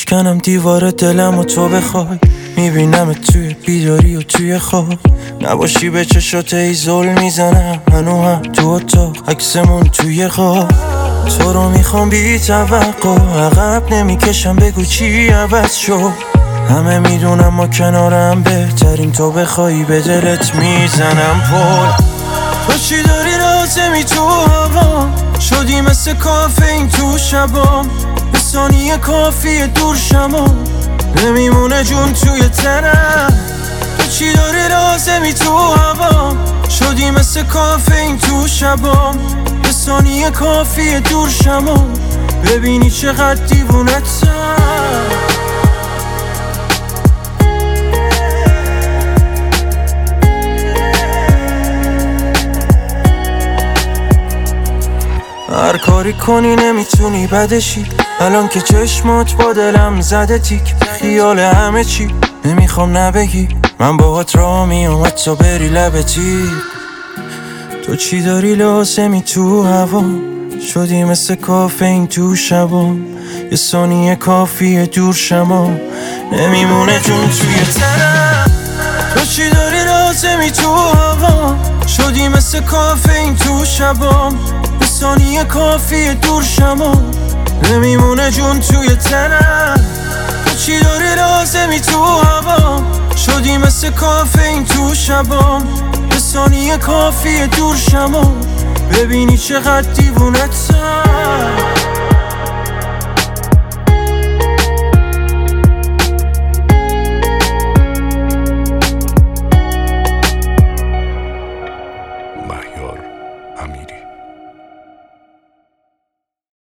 میشکنم دیوار دلم و تو بخوای، میبینم توی بیداری و توی خواب، نباشی به چشات ای زل میزنم هنو هم تو اتاق عکسمون توی خواب. تو رو میخوام بی توقع، عقب نمیکشم بگو چی عوض شد. همه میدونم ما کنارم بهترین، تو بخوای به دلت میزنم پل. تو چی داری لازمی تو هوا، شدی مثل کافین تو شبام، به ثانیه کافیه دور شما، نمیمونه جون توی تنم. تو چی داری لازمی تو هوا، شدی مثل کافین تو شبام، به ثانیه کافیه دور شما، ببینی چقدر دیوونتم. هر کاری کنی نمیتونی بدشی، الان که چشمات با دلم زده تیک، خیال همه چی نمیخوام نبگی، من باهات را میام حتی بری لبتی. تو چی داری لازمی تو هوا، شدی مثل کافین تو شبام، یه ثانیه کافیه دور شما، نمیمونه جون توی تنم. تو چی داری لازمی تو هوا، شدی مثل کافین تو شبام، یه ثانیه کافیه دور شما، نمیمونه جون توی تنم. تو چی داری لازمی تو هوا، شدی مثل کافین تو شبام، یه ثانیه کافیه دور شما، ببینی چقدر دیوونتم.